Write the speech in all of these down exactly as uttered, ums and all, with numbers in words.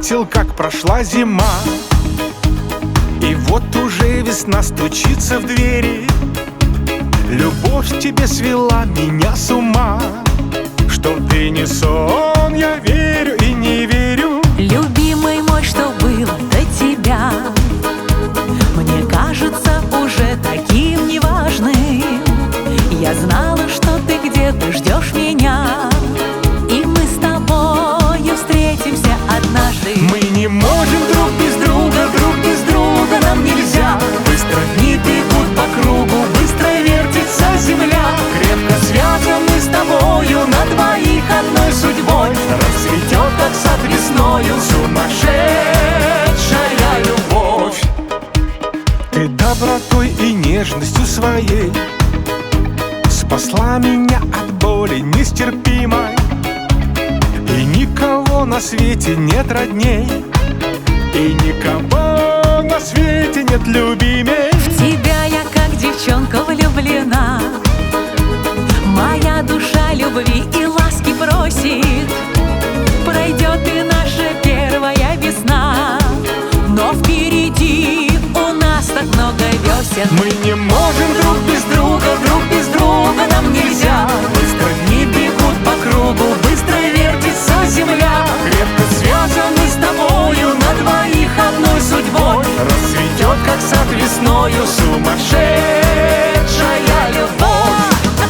заметил, как прошла зима, и вот уже весна стучится в двери. Любовь тебе свела меня с ума, что ты не сон, я верю и не верю. Любимый мой, что было до тебя, мне кажется уже таким неважным. Я знала, что ты где-то ждешь меня, и мы с тобою встретимся однажды. Мы не можем друг без друга, друг без друга нам нельзя. Быстро дни бегут по кругу, быстро вертится земля. Крепко связаны с тобою, на двоих одной судьбой. Расцветет, как сад весною, сумасшедшая любовь. Ты добротой и нежностью своей спасла меня от боли нестерпимой, и никого на свете нет родней, и никого на свете нет любимей. В тебя я как девчонка влюблена, моя душа любви и ласки просит. Пройдет и наша первая весна, но впереди у нас так много весен. Мы не можем друг без друга, друг без друга нам нельзя. Быстро дни бегут по кругу, быстро вертится земля. Крепко связаны с тобою, на двоих одной судьбой. Расцветет, как сад весною, сумасшедшая любовь.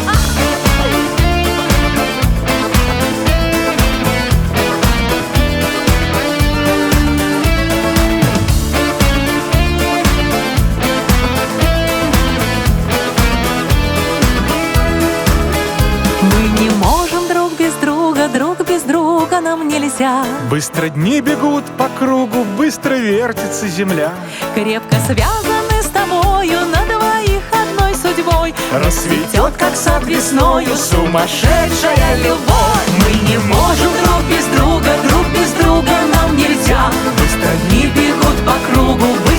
Друг без друга нам нельзя. Быстро дни бегут по кругу, быстро вертится земля. Крепко связаны с тобою, на двоих одной судьбой. Расцветет, как сад весною, сумасшедшая любовь. Мы не можем друг без друга, друг без друга нам нельзя. Быстро дни бегут по кругу,